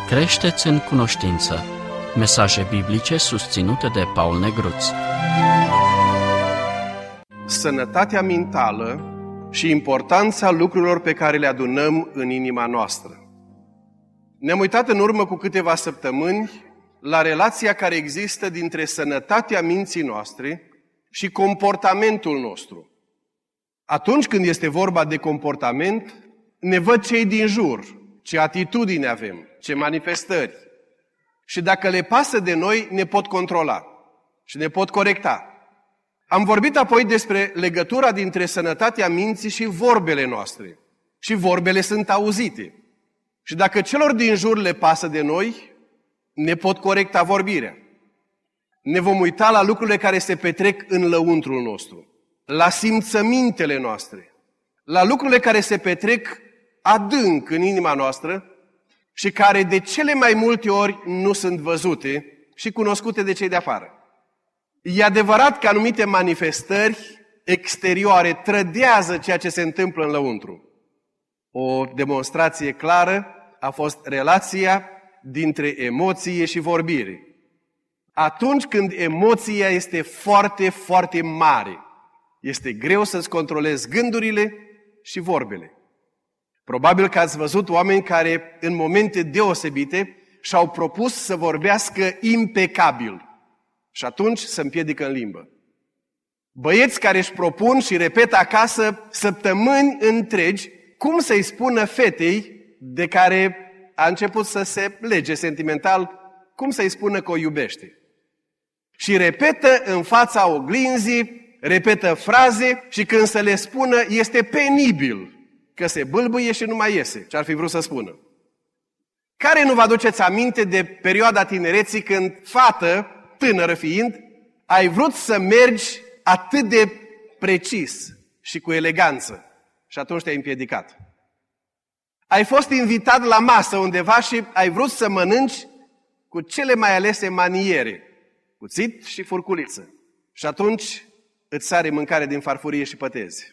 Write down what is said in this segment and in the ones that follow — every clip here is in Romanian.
Creșteți în cunoștință. Mesaje biblice susținute de Paul Negruț. Sănătatea mentală și importanța lucrurilor pe care le adunăm în inima noastră. Ne-am uitat în urmă cu câteva săptămâni la relația care există dintre sănătatea minții noastre și comportamentul nostru. Atunci când este vorba de comportament, ne văd cei din jur, ce atitudine avem, ce manifestări. Și dacă le pasă de noi, ne pot controla și ne pot corecta. Am vorbit apoi despre legătura dintre sănătatea minții și vorbele noastre. Și vorbele sunt auzite. Și dacă celor din jur le pasă de noi, ne pot corecta vorbirea. Ne vom uita la lucrurile care se petrec în lăuntrul nostru, la simțămintele noastre, la lucrurile care se petrec adânc în inima noastră și care de cele mai multe ori nu sunt văzute și cunoscute de cei de afară. E adevărat că anumite manifestări exterioare trădează ceea ce se întâmplă în lăuntru. O demonstrație clară a fost relația dintre emoție și vorbire. Atunci când emoția este foarte, foarte mare, este greu să-ți controlezi gândurile și vorbele. Probabil că ați văzut oameni care în momente deosebite și-au propus să vorbească impecabil și atunci se împiedică în limbă. Băieți care își propun și repetă acasă săptămâni întregi cum să-i spună fetei de care a început să se lege sentimental, cum să-i spună că o iubește. Și repetă în fața oglinzii, repetă fraze și când să le spună este penibil că se bâlbâie și nu mai iese ce ar fi vrut să spună. Care nu vă aduceți aminte de perioada tinereții când, fată, tânără fiind, ai vrut să mergi atât de precis și cu eleganță și atunci te-ai împiedicat? Ai fost invitat la masă undeva și ai vrut să mănânci cu cele mai alese maniere, cuțit și furculiță. Și atunci îți sare mâncare din farfurie și pătezi.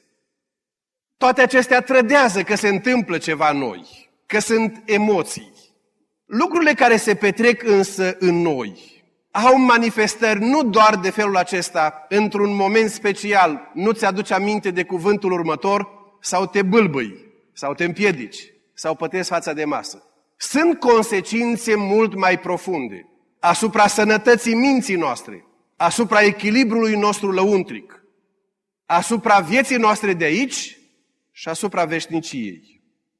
Toate acestea trădează că se întâmplă ceva noi, că sunt emoții. Lucrurile care se petrec însă în noi au manifestări nu doar de felul acesta, într-un moment special, nu-ți aduci aminte de cuvântul următor sau te bâlbâi, sau te împiedici, sau pătezi fața de masă. Sunt consecințe mult mai profunde asupra sănătății minții noastre, asupra echilibrului nostru lăuntric, asupra vieții noastre de aici și asupra veșniciei.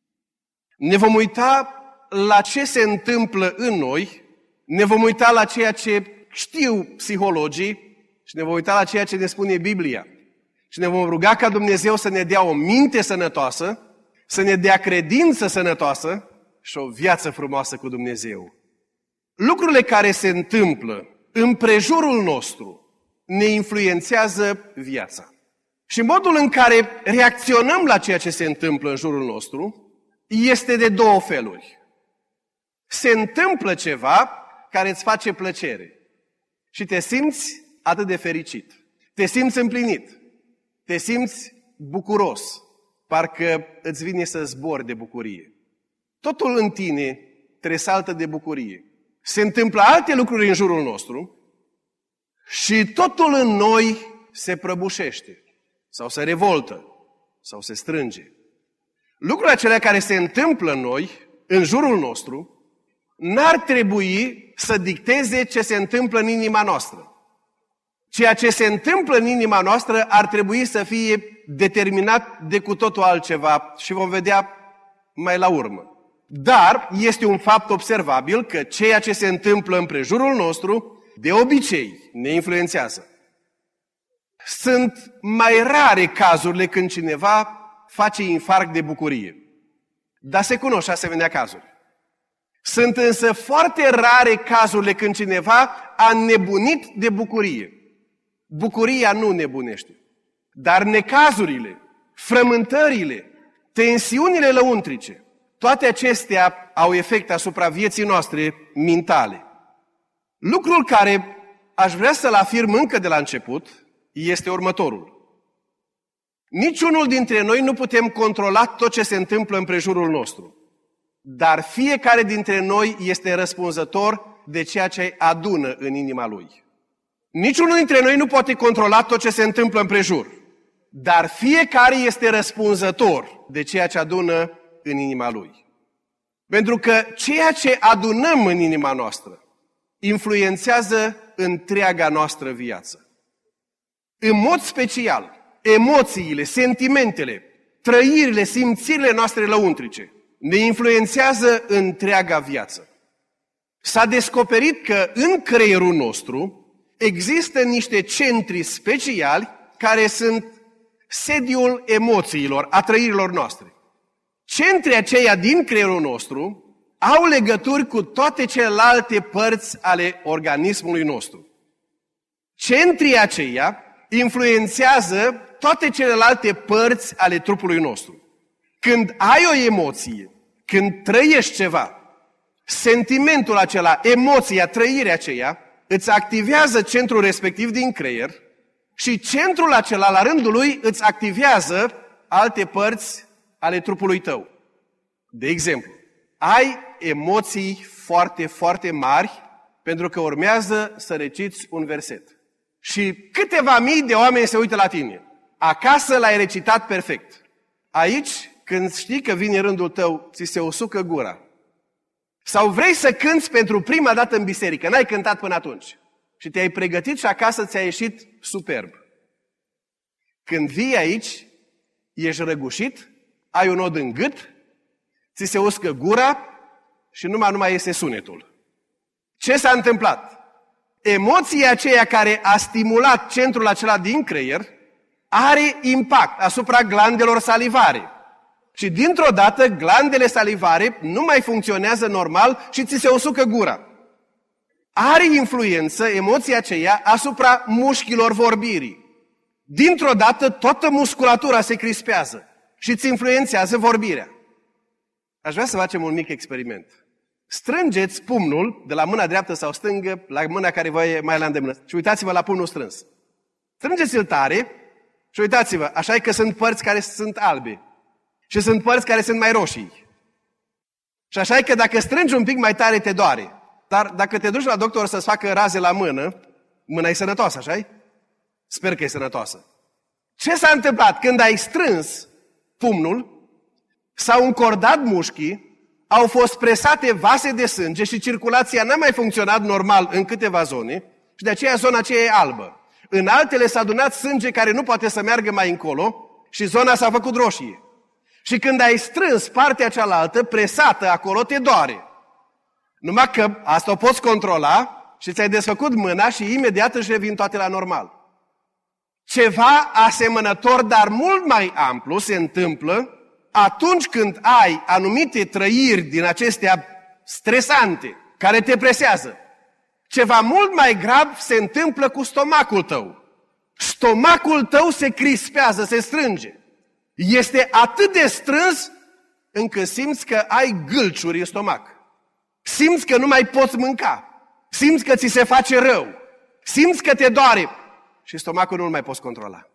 Ne vom uita la ce se întâmplă în noi, ne vom uita la ceea ce știu psihologii și ne vom uita la ceea ce ne spune Biblia. Și ne vom ruga ca Dumnezeu să ne dea o minte sănătoasă, să ne dea credință sănătoasă și o viață frumoasă cu Dumnezeu. Lucrurile care se întâmplă în prejurul nostru ne influențează viața. Și modul în care reacționăm la ceea ce se întâmplă în jurul nostru este de două feluri. Se întâmplă ceva care îți face plăcere și te simți atât de fericit, te simți împlinit, te simți bucuros, parcă îți vine să zbori de bucurie. Totul în tine tresaltă de bucurie. Se întâmplă alte lucruri în jurul nostru și totul în noi se prăbușește sau se revoltă sau se strânge. Lucrurile acelea care se întâmplă în noi, în jurul nostru, n-ar trebui să dicteze ce se întâmplă în inima noastră. Ceea ce se întâmplă în inima noastră ar trebui să fie determinat de cu totul altceva și vom vedea mai la urmă. Dar este un fapt observabil că ceea ce se întâmplă în prejurul nostru, de obicei, ne influențează. Sunt mai rare cazurile când cineva face infarct de bucurie. Dar se cunosc asemenea cazuri. Sunt însă foarte rare cazurile când cineva a nebunit de bucurie. Bucuria nu nebunește. Dar necazurile, frământările, tensiunile lăuntrice, toate acestea au efect asupra vieții noastre mentale. Lucrul care aș vrea să-l afirm încă de la început este următorul. Niciunul dintre noi nu putem controla tot ce se întâmplă în prejurul nostru. dar fiecare dintre noi este răspunzător de ceea ce adună în inima lui. Niciunul dintre noi nu poate controla tot ce se întâmplă împrejur, dar fiecare este răspunzător de ceea ce adună în inima lui. Pentru că ceea ce adunăm în inima noastră influențează întreaga noastră viață. În mod special, emoțiile, sentimentele, trăirile, simțirile noastre lăuntrice ne influențează întreaga viață. S-a descoperit că în creierul nostru există niște centri speciali care sunt sediul emoțiilor, a trăirilor noastre. Centrii aceia din creierul nostru au legături cu toate celelalte părți ale organismului nostru. Centrii aceia influențează toate celelalte părți ale trupului nostru. Când ai o emoție, când trăiești ceva, sentimentul acela, emoția, trăirea aceea, îți activează centrul respectiv din creier și centrul acela, la rândul lui, îți activează alte părți ale trupului tău. De exemplu, ai emoții foarte, foarte mari pentru că urmează să reciți un verset. Și câteva mii de oameni se uită la tine. Acasă l-ai recitat perfect. Aici, când știi că vine rândul tău, ți se usucă gura. Sau vrei să cânți pentru prima dată în biserică, n-ai cântat până atunci. Și te-ai pregătit și acasă ți-a ieșit superb. Când vii aici, ești răgușit, ai un nod în gât, ți se uscă gura și nu mai iese sunetul. Ce s-a întâmplat? Emoția aceea care a stimulat centrul acela din creier are impact asupra glandelor salivare. Și dintr-o dată glandele salivare nu mai funcționează normal și ți se usucă gura. Are influență emoția aceea asupra mușchilor vorbirii. Dintr-o dată toată musculatura se crispează și îți influențează vorbirea. Aș vrea să facem un mic experiment. Strângeți pumnul de la mâna dreaptă sau stângă la mâna care vă e mai la îndemână și uitați-vă la pumnul strâns. Strângeți-l tare și uitați-vă, așa e că sunt părți care sunt albe și sunt părți care sunt mai roșii. Și așa e că dacă strângi un pic mai tare te doare. Dar dacă te duci la doctor să-ți facă raze la mână, mâna e sănătoasă, așa-i? Sper că e sănătoasă. Ce s-a întâmplat? Când ai strâns pumnul, s-au încordat mușchii, au fost presate vase de sânge și circulația n-a mai funcționat normal în câteva zone și de aceea zona aceea e albă. În altele s-a adunat sânge care nu poate să meargă mai încolo și zona s-a făcut roșie. Și când ai strâns partea cealaltă, presată acolo, te doare. Numai că asta o poți controla și ți-ai desfăcut mâna și imediat își revin toate la normal. Ceva asemănător, dar mult mai amplu, se întâmplă atunci când ai anumite trăiri din acestea stresante, care te presează. Ceva mult mai grav se întâmplă cu stomacul tău. Stomacul tău se crispează, se strânge. Este atât de strâns încât simți că ai gâlciuri în stomac. Simți că nu mai poți mânca. Simți că ți se face rău. Simți că te doare. Și stomacul nu-l mai poți controla.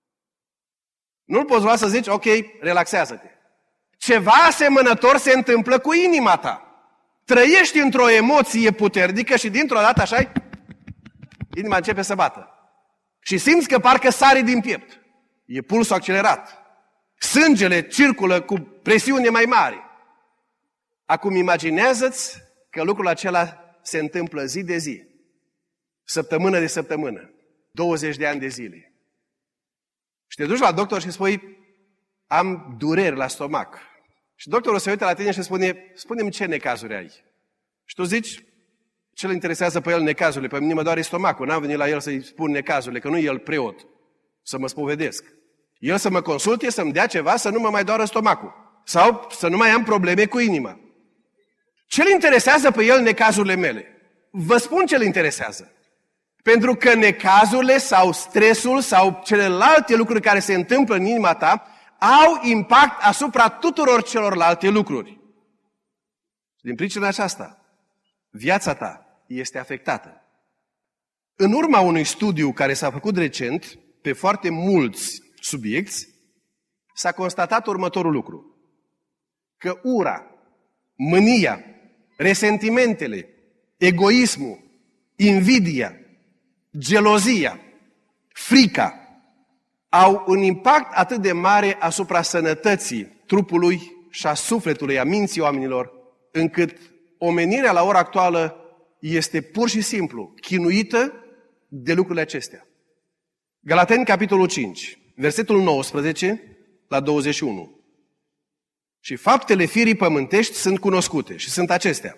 Nu-l poți lua să zici, ok, relaxează-te. Ceva asemănător se întâmplă cu inima ta. Trăiești într-o emoție puternică și dintr-o dată așa, inima începe să bată. Și simți că parcă sare din piept. E pulsul accelerat. Sângele circulă cu presiune mai mare. Acum imaginează-ți că lucrul acela se întâmplă zi de zi, săptămână de săptămână, 20 de ani de zile. Și te duci la doctor și spui, am dureri la stomac. Și doctorul se uită la tine și spune, spune-mi ce necazuri ai. Și tu zici, ce îl interesează pe el necazurile? Pe mine mă doare stomacul, n-am venit la el să-i spun necazurile, că nu e el preot, să mă spovedesc. El să mă consulte, să-mi dea ceva, să nu mă mai doară stomacul. Sau să nu mai am probleme cu inima. Ce îl interesează pe el necazurile mele? Vă spun ce îl interesează. Pentru că necazurile sau stresul sau celelalte lucruri care se întâmplă în inima ta au impact asupra tuturor celorlalte lucruri. Din pricina aceasta, viața ta este afectată. În urma unui studiu care s-a făcut recent pe foarte mulți subiecti, s-a constatat următorul lucru. Că ura, mânia, resentimentele, egoismul, invidia, gelozia, frica, au un impact atât de mare asupra sănătății trupului și a sufletului, a minții oamenilor, încât omenirea la ora actuală este pur și simplu chinuită de lucrurile acestea. Galateni, capitolul 5, versetul 19 la 21. Și faptele firii pământești sunt cunoscute și sunt acestea: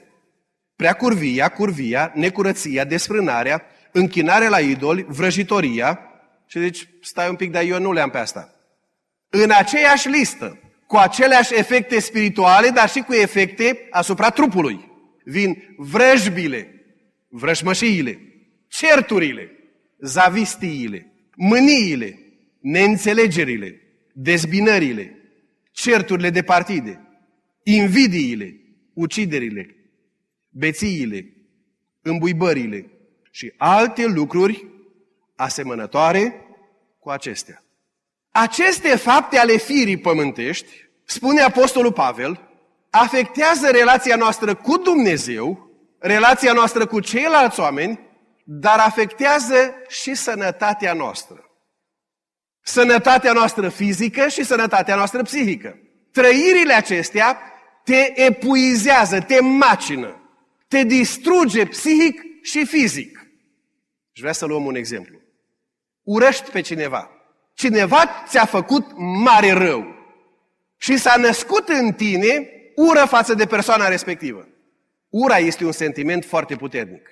curvia, necurăția, desfrânarea, închinarea la idoli, vrăjitoria. Și zici, stai un pic, dar eu nu le-am pe asta. În aceeași listă, cu aceleași efecte spirituale, dar și cu efecte asupra trupului, vin vrăjbile, vrăjmășiile, certurile, zavistiile, mâniile, neînțelegerile, dezbinările, certurile de partide, invidiile, uciderile, bețiile, îmbuibările și alte lucruri asemănătoare cu acestea. Aceste fapte ale firii pământești, spune Apostolul Pavel, afectează relația noastră cu Dumnezeu, relația noastră cu ceilalți oameni, dar afectează și sănătatea noastră. Sănătatea noastră fizică și sănătatea noastră psihică. Trăirile acestea te epuizează, te macină, te distruge psihic și fizic. Și vreau să luăm un exemplu. Urăști pe cineva. Cineva ți-a făcut mare rău și s-a născut în tine ură față de persoana respectivă. Ura este un sentiment foarte puternic.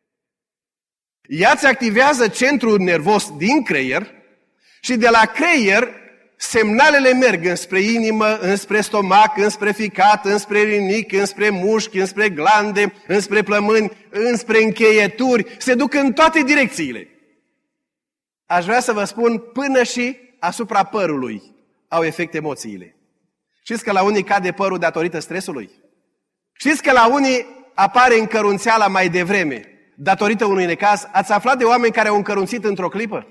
Ea îți activează centrul nervos din creier și de la creier semnalele merg înspre inimă, înspre stomac, înspre ficat, înspre rinic, înspre mușchi, înspre glande, înspre plămâni, înspre încheieturi, se duc în toate direcțiile. Aș vrea să vă spun, până și asupra părului au efect emoțiile. Știți că la unii cade părul datorită stresului? Știți că la unii apare încărunțeala mai devreme datorită unui necaz? Ați aflat de oameni care au încărunțit într-o clipă?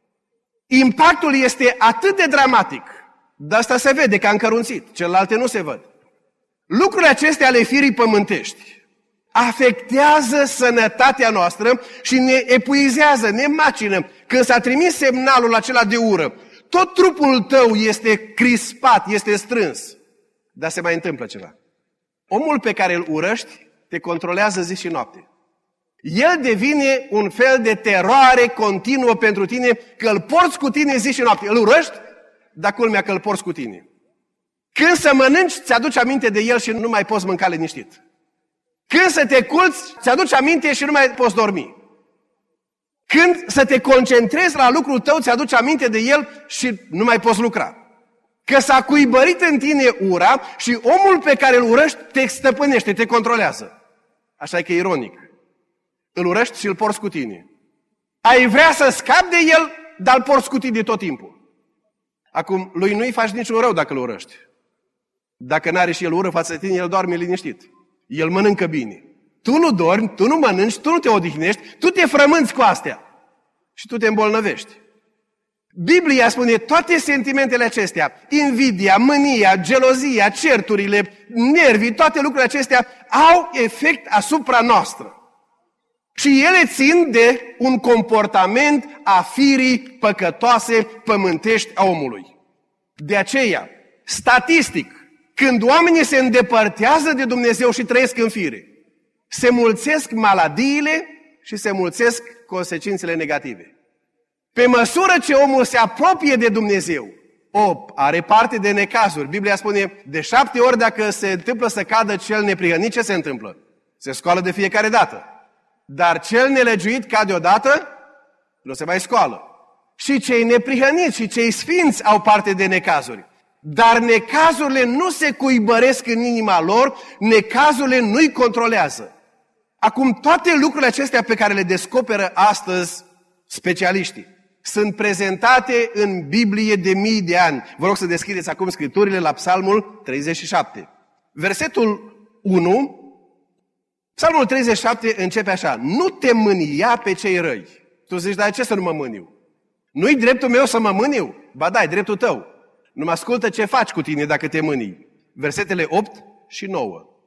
Impactul este atât de dramatic, de asta se vede că a încărunțit, celelalte nu se văd. Lucrurile acestea ale firii pământești afectează sănătatea noastră și ne epuizează, ne macină. Când s-a trimis semnalul acela de ură, tot trupul tău este crispat, este strâns. Dar se mai întâmplă ceva. Omul pe care îl urăști te controlează zi și noapte. El devine un fel de teroare continuă pentru tine, că îl porți cu tine zi și noapte. Îl urăști, dar culmea că îl porți cu tine. Când să mănânci, ți-aduci aminte de el și nu mai poți mânca liniștit. Când să te culți, ți-aduci aminte și nu mai poți dormi. Când să te concentrezi la lucrul tău, ți-aduci aminte de el și nu mai poți lucra. Că s-a cuibărit în tine ura și omul pe care îl urăști te stăpânește, te controlează. Așa că e ironic. Îl urăști și îl porți cu tine. Ai vrea să scapi de el, dar îl porți cu tine tot timpul. Acum, lui nu-i faci niciun rău dacă îl urăști. Dacă n-are și el ură față de tine, el doarme liniștit. El mănâncă bine. Tu nu dormi, tu nu mănânci, tu nu te odihnești, tu te frămânți cu astea. Și tu te îmbolnăvești. Biblia spune toate sentimentele acestea, invidia, mânia, gelozia, certurile, nervii, toate lucrurile acestea au efect asupra noastră. Și ele țin de un comportament a firii păcătoase pământești a omului. De aceea, statistic, când oamenii se îndepărtează de Dumnezeu și trăiesc în fire, se mulțesc maladiile și se mulțesc consecințele negative. Pe măsură ce omul se apropie de Dumnezeu, are parte de necazuri. Biblia spune, de 7 ori dacă se întâmplă să cadă cel neprihănit, ce se întâmplă? Se scoală de fiecare dată. Dar cel nelegiuit cade odată, nu se mai scoală. Și cei neprihăniți și cei sfinți au parte de necazuri. Dar necazurile nu se cuibăresc în inima lor, necazurile nu-i controlează. Acum, toate lucrurile acestea pe care le descoperă astăzi specialiștii sunt prezentate în Biblie de mii de ani. Vă rog să deschideți acum Scripturile la Psalmul 37. Versetul 1, Psalmul 37 începe așa: nu te mânia pe cei răi. Tu zici, dar ce să nu mă mâniu? Nu-i dreptul meu să mă mâniu? Ba da, e dreptul tău. Nu mă ascultă ce faci cu tine dacă te mânii. Versetele 8 și 9.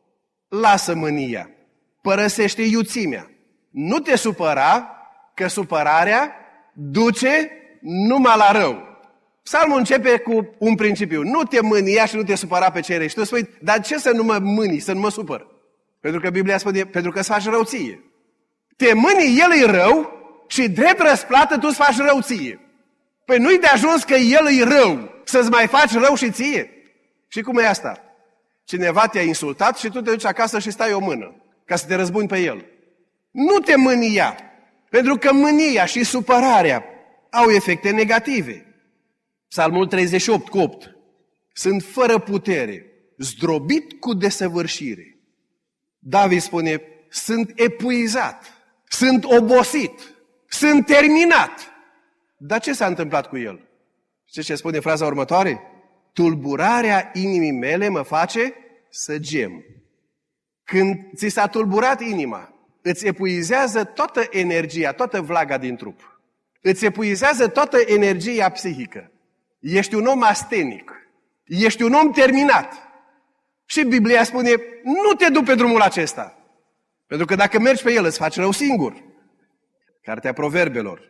lasă mânia, părăsește iuțimea. Nu te supăra, că supărarea duce numai la rău. Psalmul începe cu un principiu. Nu te mânia și nu te supăra pe cei răi. Și tu spui, dar ce să nu mă mâni, să nu mă supăr? Pentru că Biblia spune, pentru că îți faci rău ție. Te mâni, el e rău și drept răsplată tu îți faci rău ție. Păi nu-i de ajuns că el e rău, să-ți mai faci rău și ție? Și cum e asta? Cineva te-a insultat și tu te duci acasă și stai o mână, ca să te răzbuni pe el. Nu te mânia, pentru că mânia și supărarea au efecte negative. Psalmul 38, cu 8. Sunt fără putere, zdrobit cu desăvârșire. David spune, sunt epuizat, sunt obosit, sunt terminat. Dar ce s-a întâmplat cu el? Știți ce spune fraza următoare? Tulburarea inimii mele mă face să gem. Când ți s-a tulburat inima, îți epuizează toată energia, toată vlaga din trup. Îți epuizează toată energia psihică. Ești un om astenic. Ești un om terminat. Și Biblia spune, nu te du pe drumul acesta. Pentru că dacă mergi pe el, îți faci rău singur. Cartea Proverbelor,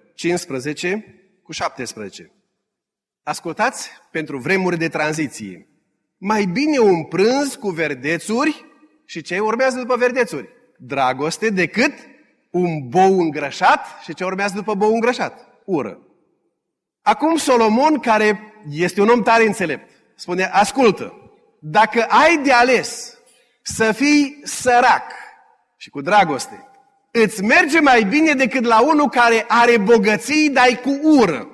15 cu 17. Ascultați pentru vremuri de tranziție. Mai bine un prânz cu verdețuri și ce urmează după verdețuri? Dragoste decât un bou îngrășat și ce urmează după bou îngrășat? Ură. Acum Solomon, care este un om tare înțelept, spune, ascultă, dacă ai de ales să fii sărac și cu dragoste, îți merge mai bine decât la unul care are bogății, dar cu ură.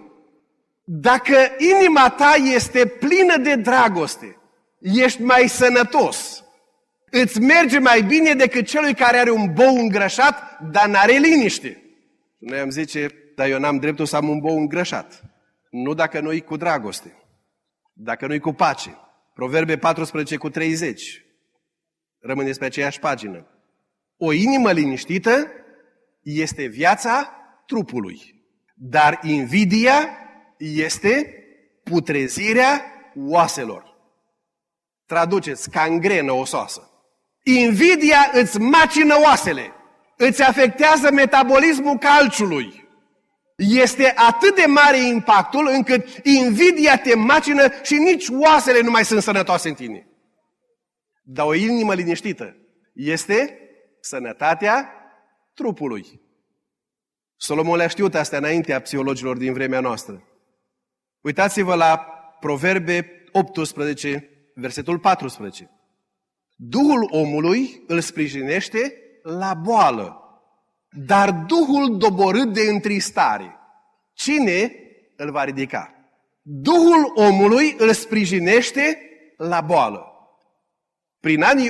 Dacă inima ta este plină de dragoste, ești mai sănătos. Îți merge mai bine decât celui care are un bou îngrășat, dar n-are liniște. Noi am zice, dar eu n-am dreptul să am un bou îngrășat. Nu dacă nu-i cu dragoste, dacă nu-i cu pace. Proverbe 14 cu 30. Rămâneți pe aceeași pagină. O inimă liniștită este viața trupului, dar invidia este putrezirea oaselor. Traduceți, cangrenă osoasă. Invidia îți macină oasele, îți afectează metabolismul calciului. Este atât de mare impactul încât invidia te macină și nici oasele nu mai sunt sănătoase în tine. Dar o inimă liniștită este sănătatea trupului. Solomon le-a știut astea înaintea psihologilor din vremea noastră. Uitați-vă la Proverbe 18, versetul 14. Duhul omului îl sprijinește la boală, dar Duhul doborât de întristare, cine îl va ridica? Duhul omului îl sprijinește la boală. Prin anii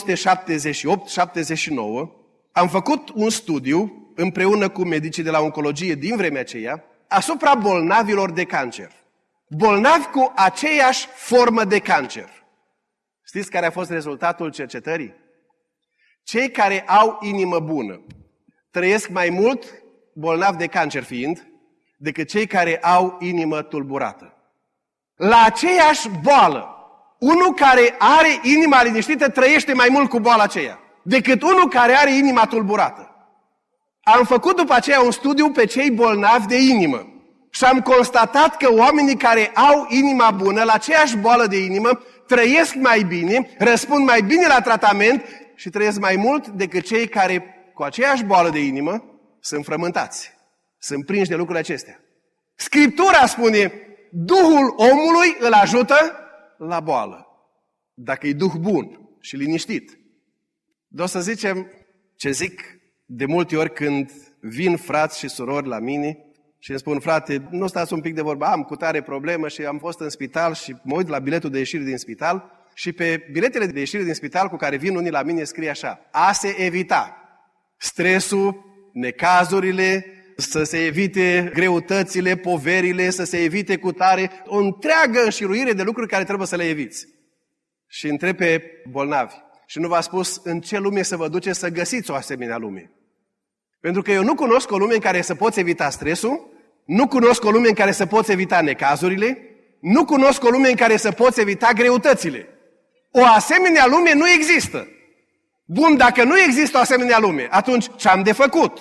1978-79 am făcut un studiu împreună cu medicii de la oncologie din vremea aceea asupra bolnavilor de cancer. Bolnavi cu aceeași formă de cancer. Știți care a fost rezultatul cercetării? Cei care au inimă bună trăiesc mai mult, bolnavi de cancer fiind, decât cei care au inimă tulburată. La aceeași boală, unul care are inima liniștită trăiește mai mult cu boala aceea, decât unul care are inima tulburată. Am făcut după aceea un studiu pe cei bolnavi de inimă și am constatat că oamenii care au inima bună, la aceeași boală de inimă, trăiesc mai bine, răspund mai bine la tratament și trăiesc mai mult decât cei care cu aceeași boală de inimă sunt frământați, sunt prinși de lucrurile acestea. Scriptura spune, Duhul omului îl ajută la boală, dacă e Duh bun și liniștit. Dar o să zicem ce zic de multe ori când vin frați și surori la mine și îmi spun, frate, nu stați un pic de vorbă, am cu tare problemă și am fost în spital și mă uit la biletul de ieșire din spital și pe biletele de ieșire din spital cu care vin unii la mine scrie așa, a se evita stresul, necazurile, să se evite greutățile, poverile, să se evite cu tare, o întreagă înșiruire de lucruri care trebuie să le eviți. Și întreb pe bolnavi, și nu v-a spus în ce lume să vă duceți să găsiți o asemenea lume. Pentru că eu nu cunosc o lume în care să poți evita stresul, nu cunosc o lume în care să poți evita necazurile, nu cunosc o lume în care să poți evita greutățile. O asemenea lume nu există. Bun, dacă nu există o asemenea lume, atunci ce am de făcut?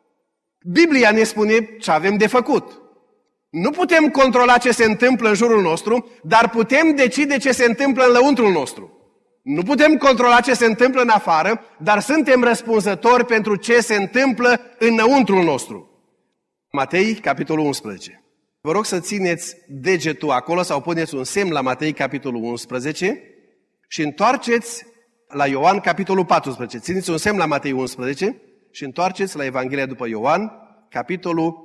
Biblia ne spune ce avem de făcut. Nu putem controla ce se întâmplă în jurul nostru, dar putem decide ce se întâmplă în lăuntrul nostru. Nu putem controla ce se întâmplă în afară, dar suntem răspunzători pentru ce se întâmplă înăuntrul nostru. Matei, capitolul 11. Vă rog să țineți degetul acolo sau puneți un semn la Matei, capitolul 11 și întoarceți la Ioan, capitolul 14. Țineți un semn la Matei 11 și întoarceți la Evanghelia după Ioan, capitolul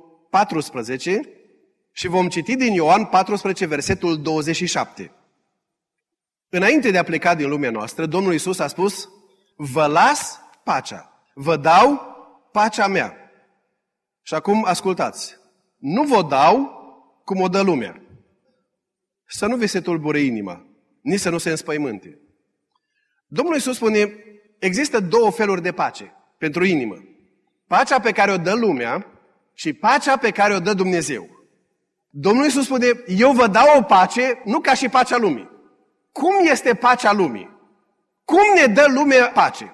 14 și vom citi din Ioan 14, versetul 27. Înainte de a pleca din lumea noastră, Domnul Iisus a spus: vă las pacea, vă dau pacea mea. Și acum ascultați, nu vă dau cum o dă lumea. Să nu vi se tulbure inima, nici să nu se înspăimânte. Domnul Iisus spune, există două feluri de pace pentru inimă. Pacea pe care o dă lumea și pacea pe care o dă Dumnezeu. Domnul Iisus spune, eu vă dau o pace, nu ca și pacea lumii. Cum este pacea lumii? Cum ne dă lumea pace?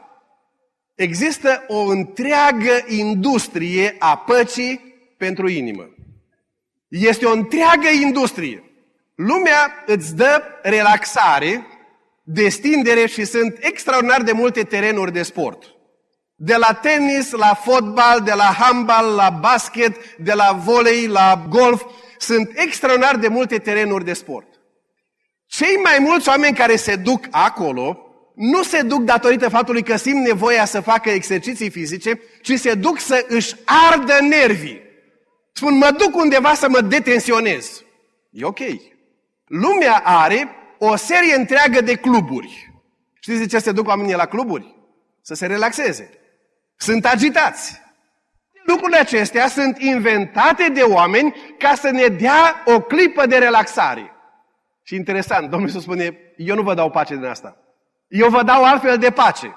Există o întreagă industrie a păcii pentru inimă. Este o întreagă industrie. Lumea îți dă relaxare, destindere și sunt extraordinar de multe terenuri de sport. De la tenis, la fotbal, de la handbal, la basket, de la volei, la golf, sunt extraordinar de multe terenuri de sport. Cei mai mulți oameni care se duc acolo, nu se duc datorită faptului că simt nevoia să facă exerciții fizice, ci se duc să își ardă nervii. Spun, mă duc undeva să mă detensionez. E ok. Lumea are o serie întreagă de cluburi. Știți de ce se duc oamenii la cluburi? Să se relaxeze. Sunt agitați. Lucrurile acestea sunt inventate de oameni ca să ne dea o clipă de relaxare. Și interesant, Domnul Iisus spune, eu nu vă dau pace din asta. Eu vă dau altfel de pace.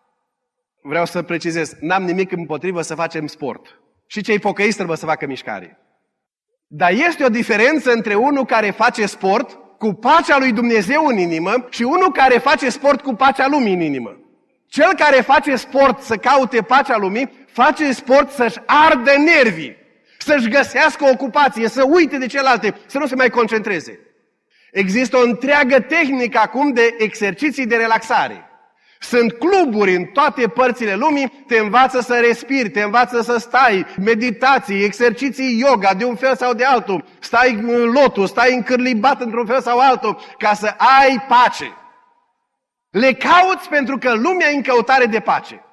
Vreau să precizez, n-am nimic împotrivă să facem sport. Și cei pocăiți trebuie să facă mișcare. Dar este o diferență între unul care face sport cu pacea lui Dumnezeu în inimă și unul care face sport cu pacea lumii în inimă. Cel care face sport să caute pacea lumii, face sport să-și ardă nervii, să-și găsească o ocupație, să uite de celelalte, să nu se mai concentreze. Există o întreagă tehnică acum de exerciții de relaxare. Sunt cluburi în toate părțile lumii, te învață să respiri, te învață să stai, meditații, exerciții yoga de un fel sau de altul, stai în lotus, stai încârlibat într-un fel sau altul, ca să ai pace. Le cauți pentru că lumea e în căutare de pace.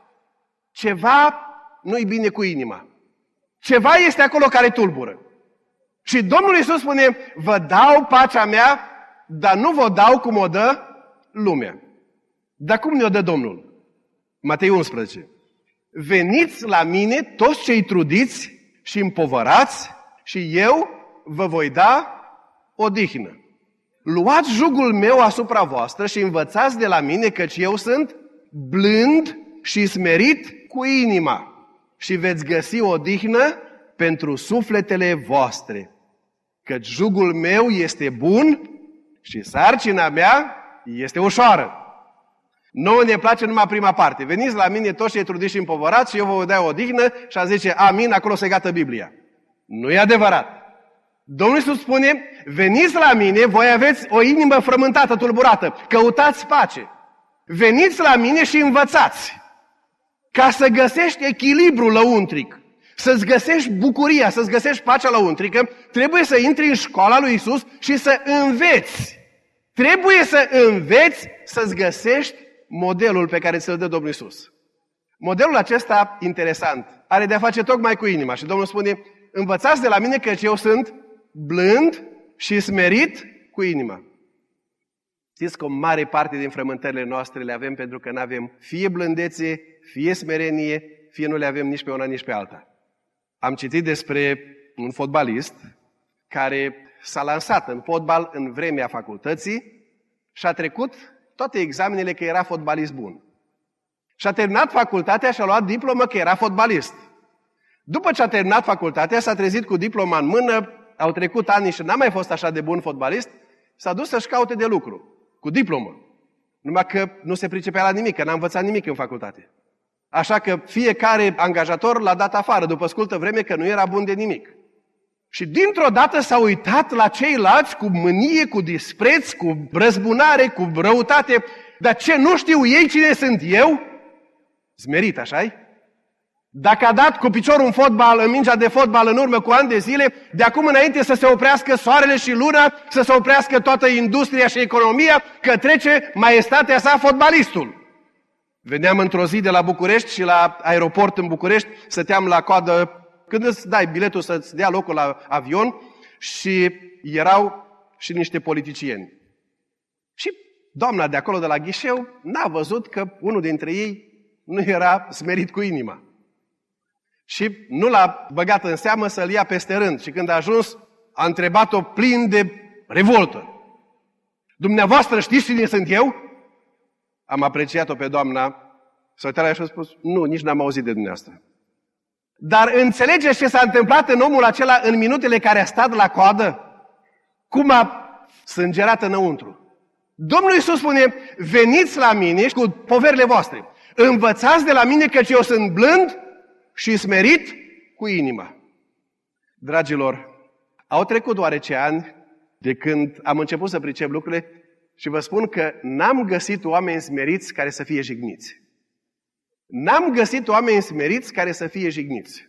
Ceva nu-i bine cu inima. Ceva este acolo care tulbură. Și Domnul Iisus spune, vă dau pacea mea, dar nu vă dau cum o dă lumea. Dar cum ne-o dă Domnul? Matei 11. Veniți la mine toți cei trudiți și împovărați și eu vă voi da odihnă. Luați jugul meu asupra voastră și învățați de la mine, căci eu sunt blând și smerit cu inima și veți găsi odihnă pentru sufletele voastre. Căci jugul meu este bun și sarcina mea este ușoară. Nouă ne place numai prima parte. Veniți la mine toți cei trudiți și împovărați și eu vă voi da o odihnă și a zice amin, acolo se gata Biblia. Nu e adevărat. Domnul Iisus spune, veniți la mine, voi aveți o inimă frământată, tulburată, căutați pace. Veniți la mine și învățați. Ca să găsești echilibrul lăuntric, să-ți găsești bucuria, să-ți găsești pacea lăuntrică, trebuie să intri în școala lui Iisus și să înveți. Trebuie să înveți să-ți găsești modelul pe care ți-l dă Domnul Iisus. Modelul acesta, interesant, are de-a face tocmai cu inima. Și Domnul spune, învățați de la mine căci eu sunt blând și smerit cu inima. Știți că o mare parte din frământările noastre le avem pentru că nu avem fie blândețe, fie smerenie, fie nu le avem nici pe una, nici pe alta. Am citit despre un fotbalist care s-a lansat în fotbal în vremea facultății și a trecut toate examenele că era fotbalist bun. Și a terminat facultatea și a luat diplomă că era fotbalist. După ce a terminat facultatea, s-a trezit cu diploma în mână, au trecut ani și n-a mai fost așa de bun fotbalist, s-a dus să-și caute de lucru, cu diplomă. Numai că nu se pricepea la nimic, că n-a învățat nimic în facultate. Așa că fiecare angajator l-a dat afară după scurtă vreme că nu era bun de nimic. Și dintr-o dată s-a uitat la ceilalți cu mânie, cu dispreț, cu răzbunare, cu răutate. Dar ce, nu știu ei cine sunt eu? Smerit, așa-i? Dacă a dat cu piciorul în mingea de fotbal în urmă cu ani de zile, de acum înainte să se oprească soarele și luna, să se oprească toată industria și economia, că trece maestatea sa fotbalistul. Veneam într-o zi de la București și la aeroport în București, stăteam la coadă, când îți dai biletul să-ți dea locul la avion, și erau și niște politicieni. Și doamna de acolo de la ghișeu n-a văzut că unul dintre ei nu era smerit cu inima. Și nu l-a băgat în seamă să-l ia peste rând. Și când a ajuns, a întrebat-o plin de revoltă. Dumneavoastră știți cine sunt eu? Am apreciat-o pe doamna, s-a uitat la ea și a spus, nu, nici n-am auzit de dumneavoastră. Dar înțelegeți ce s-a întâmplat în omul acela în minutele care a stat la coadă? Cum a sângerat înăuntru. Domnul Iisus spune, veniți la mine cu poverile voastre. Învățați de la mine căci eu sunt blând și smerit cu inima. Dragilor, au trecut oarece ani de când am început să pricep lucrurile și vă spun că n-am găsit oameni smeriți care să fie jigniți. N-am găsit oameni smeriți care să fie jigniți.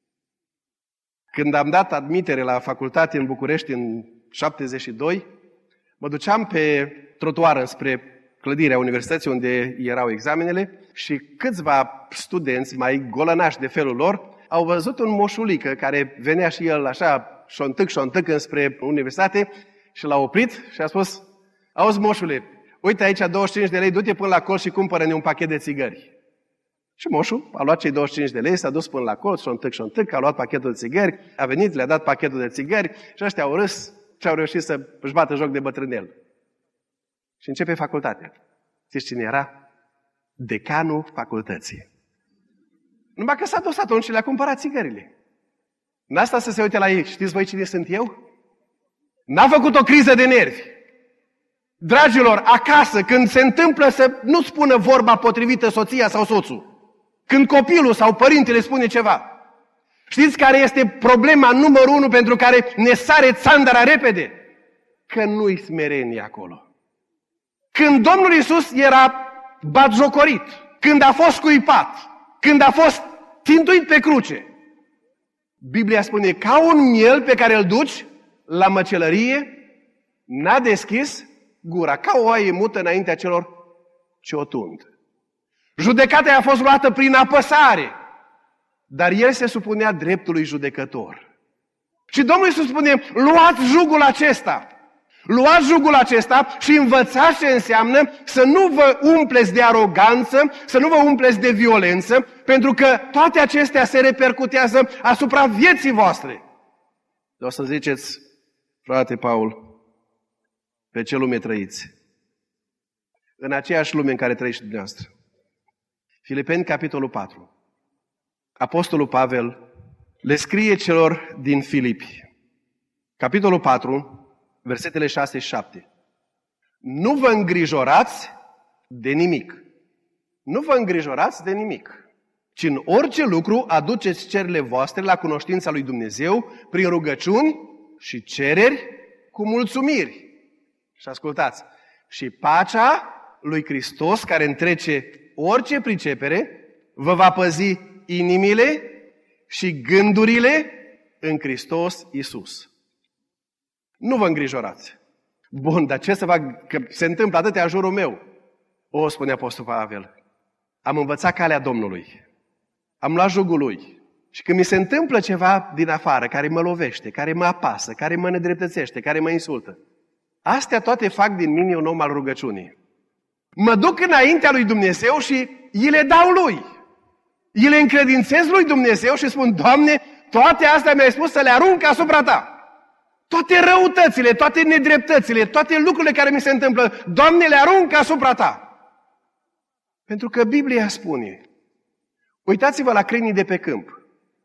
Când am dat admitere la facultate în București în 72, mă duceam pe trotuară spre clădirea universității unde erau examenele și câțiva studenți mai golănași de felul lor au văzut un moșulică care venea și el așa șontâc înspre universitate și l-a oprit și a spus, auzi moșule, uite aici 25 de lei, du-te până la colț și cumpără-ne un pachet de țigări. Și moșul a luat cei 25 de lei, s-a dus până la colț, șontâc, a luat pachetul de țigări, a venit, le-a dat pachetul de țigări și ăștia au râs și au reușit să își bată joc de bătrânel. Și începe facultatea. Știți cine era? Decanul facultății. Numai că s-a dus atunci și le-a cumpărat țigările. N-a stat să se uite la ei. Știți voi cine sunt eu? N-a făcut o criză de nervi. Dragilor, acasă, când se întâmplă să nu spună vorba potrivită soția sau soțul, când copilul sau părintele spune ceva, știți care este problema numărul 1 pentru care ne sare țandara repede? Că nu-i smerenie acolo. Când Domnul Iisus era batjocorit, când a fost scuipat, când a fost țintuit pe cruce, Biblia spune, ca un miel pe care îl duci la măcelărie, n-a deschis gura, ca o oaie mută înaintea celor ce o tund. Judecata a fost luată prin apăsare, dar el se supunea dreptului judecător. Și Domnul Iisus spune, luați jugul acesta. Luați jugul acesta și învățați ce înseamnă să nu vă umpleți de aroganță, să nu vă umpleți de violență, pentru că toate acestea se repercutează asupra vieții voastre. O să ziceți, frate Paul, pe ce lume trăiți? În aceeași lume în care trăiți dumneavoastră. Filipeni, capitolul 4. Apostolul Pavel le scrie celor din Filipi. Capitolul 4, versetele 6 și 7. Nu vă îngrijorați de nimic. Nu vă îngrijorați de nimic. Ci în orice lucru aduceți cererile voastre la cunoștința lui Dumnezeu prin rugăciuni și cereri cu mulțumiri. Și ascultați. Și pacea lui Hristos, care întrece orice pricepere, vă va păzi inimile și gândurile în Hristos Iisus. Nu vă îngrijorați. Bun, dar ce să fac? Că se întâmplă atâtea în jurul meu. O, spune Apostolul Pavel, am învățat calea Domnului. Am luat jugul lui. Și când mi se întâmplă ceva din afară, care mă lovește, care mă apasă, care mă nedreptățește, care mă insultă, astea toate fac din mine un om al rugăciunii. Mă duc înaintea lui Dumnezeu și îi le dau lui. Îi le încredințez lui Dumnezeu și spun, Doamne, toate astea mi-ai spus să le arunc asupra Ta. Toate răutățile, toate nedreptățile, toate lucrurile care mi se întâmplă, Doamne, le arunc asupra Ta. Pentru că Biblia spune, uitați-vă la câinii de pe câmp.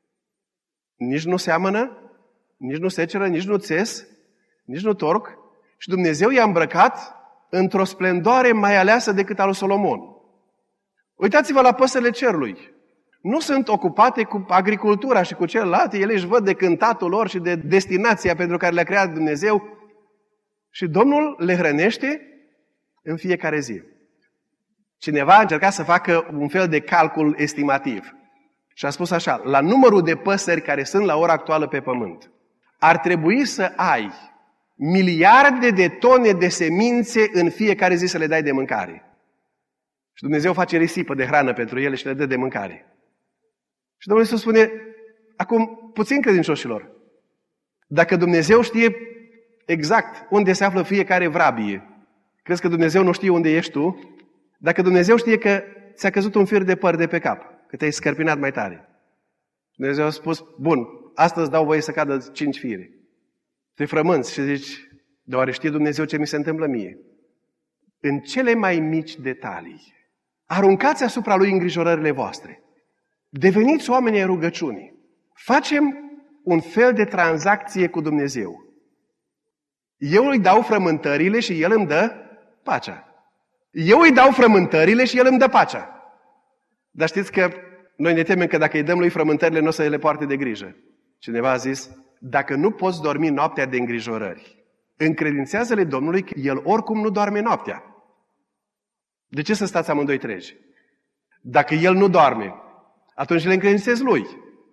Nici nu seamănă, nici nu seceră, nici nu țes, nici nu torc. Și Dumnezeu i-a îmbrăcat într-o splendoare mai aleasă decât al lui Solomon. Uitați-vă la păsările cerului. Nu sunt ocupate cu agricultura și cu celelalte, ele își văd de cântatul lor și de destinația pentru care le-a creat Dumnezeu și Domnul le hrănește în fiecare zi. Cineva a încercat să facă un fel de calcul estimativ și a spus așa: la numărul de păsări care sunt la ora actuală pe pământ, ar trebui să ai miliarde de tone de semințe în fiecare zi să le dai de mâncare. Și Dumnezeu face risipă de hrană pentru ele și le dă de mâncare. Și Domnul Iisus spune, acum, puțin credincioșilor, dacă Dumnezeu știe exact unde se află fiecare vrabie, crezi că Dumnezeu nu știe unde ești tu? Dacă Dumnezeu știe că ți-a căzut un fir de păr de pe cap, că te-ai scărpinat mai tare, Dumnezeu a spus, bun, astăzi dau voie să cadă 5 fire. Te frămânți și zici, doar știe Dumnezeu ce mi se întâmplă mie. În cele mai mici detalii, aruncați asupra Lui îngrijorările voastre. Deveniți oameni ai rugăciunii. Facem un fel de tranzacție cu Dumnezeu. Eu îi dau frământările și El îmi dă pacea. Eu îi dau frământările și El îmi dă pacea. Dar știți că noi ne temem că dacă îi dăm Lui frământările, nu o să le poarte de grijă. Cineva a zis, dacă nu poți dormi noaptea de îngrijorări, încredințează-le Domnului că El oricum nu doarme noaptea. De ce să stați amândoi treji? Dacă El nu doarme, atunci le încredințezi Lui.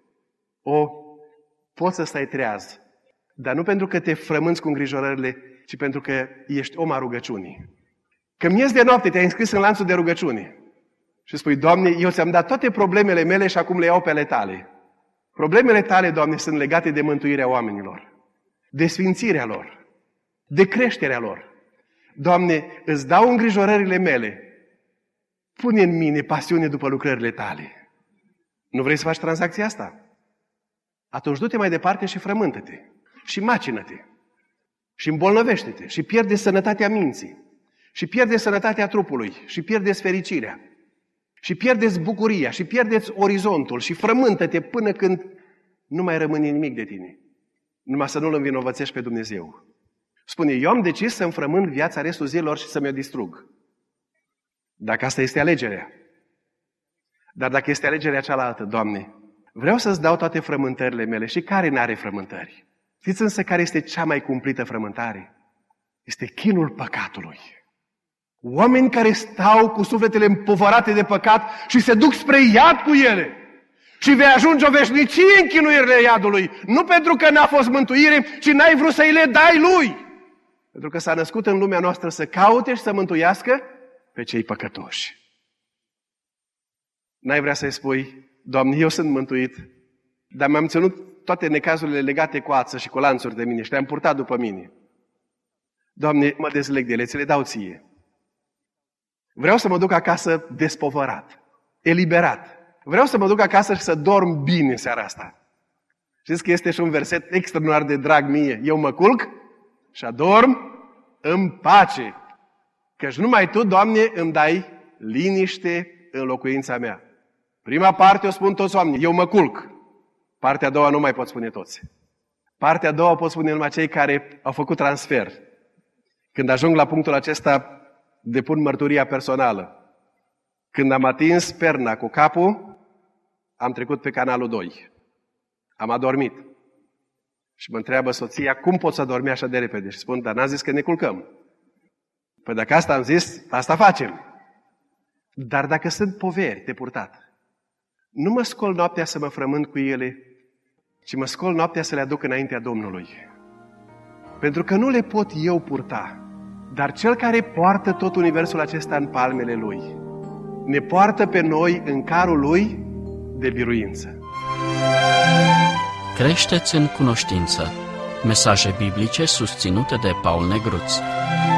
Poți să stai treaz, dar nu pentru că te frămânți cu îngrijorările, ci pentru că ești om a rugăciunii. Că miez de noapte te-ai înscris în lanțul de rugăciune și spui, Doamne, eu ți-am dat toate problemele mele și acum le iau pe ale Tale. Problemele Tale, Doamne, sunt legate de mântuirea oamenilor, de sfințirea lor, de creșterea lor. Doamne, îți dau îngrijorările mele. Pune în mine pasiune după lucrările Tale. Nu vrei să faci tranzacția asta? Atunci du-te mai departe și frământă-te. Și macină-te. Și îmbolnăvește-te. Și pierde sănătatea minții. Și pierde sănătatea trupului. Și pierdeți fericirea. Și pierdeți bucuria. Și pierdeți orizontul. Și frământă-te până când nu mai rămâne nimic de tine. Numai să nu-L învinovățești pe Dumnezeu. Spune, eu am decis să-mi frământ viața restul zilelor și să mi-o distrug. Dacă asta este alegerea. Dar dacă este alegerea cealaltă, Doamne, vreau să-ți dau toate frământările mele. Și care n-are frământări? Știți însă care este cea mai cumplită frământare? Este chinul păcatului. Oameni care stau cu sufletele împovărate de păcat și se duc spre iad cu ele. Și vei ajunge o veșnicie în chinuirile iadului. Nu pentru că n-a fost mântuire, ci n-ai vrut să-i le dai Lui. Pentru că s-a născut în lumea noastră să caute și să mântuiască pe cei păcătoși. N-ai vrea să-i spui, Doamne, eu sunt mântuit, dar mi-am ținut toate necazurile legate cu ață și cu lanțuri de mine și le-am purtat după mine. Doamne, mă dezleg de ele, ți le dau ție. Vreau să mă duc acasă despovărat, eliberat. Vreau să mă duc acasă și să dorm bine seara asta. Știți că este și un verset extraordinar de drag mie. Eu mă culc și adorm în pace. Căci numai Tu, Doamne, îmi dai liniște în locuința mea. Prima parte o spun toți oamenii, eu mă culc. Partea a doua nu mai pot spune toți. Partea a doua pot spune numai cei care au făcut transfer. Când ajung la punctul acesta, depun mărturia personală. Când am atins perna cu capul, am trecut pe canalul 2. Am adormit. Și mă întreabă soția, cum pot să adormi așa de repede? Și spun, dar n-am zis că ne culcăm. Păi dacă asta am zis, asta facem. Dar dacă sunt poveri de purtat, nu mă scol noaptea să mă frământ cu ele, ci mă scol noaptea să le aduc înaintea Domnului. Pentru că nu le pot eu purta, dar Cel care poartă tot universul acesta în palmele Lui, ne poartă pe noi în carul Lui de biruință. Creșteți în cunoștință. Mesaje biblice susținute de Paul Negruț.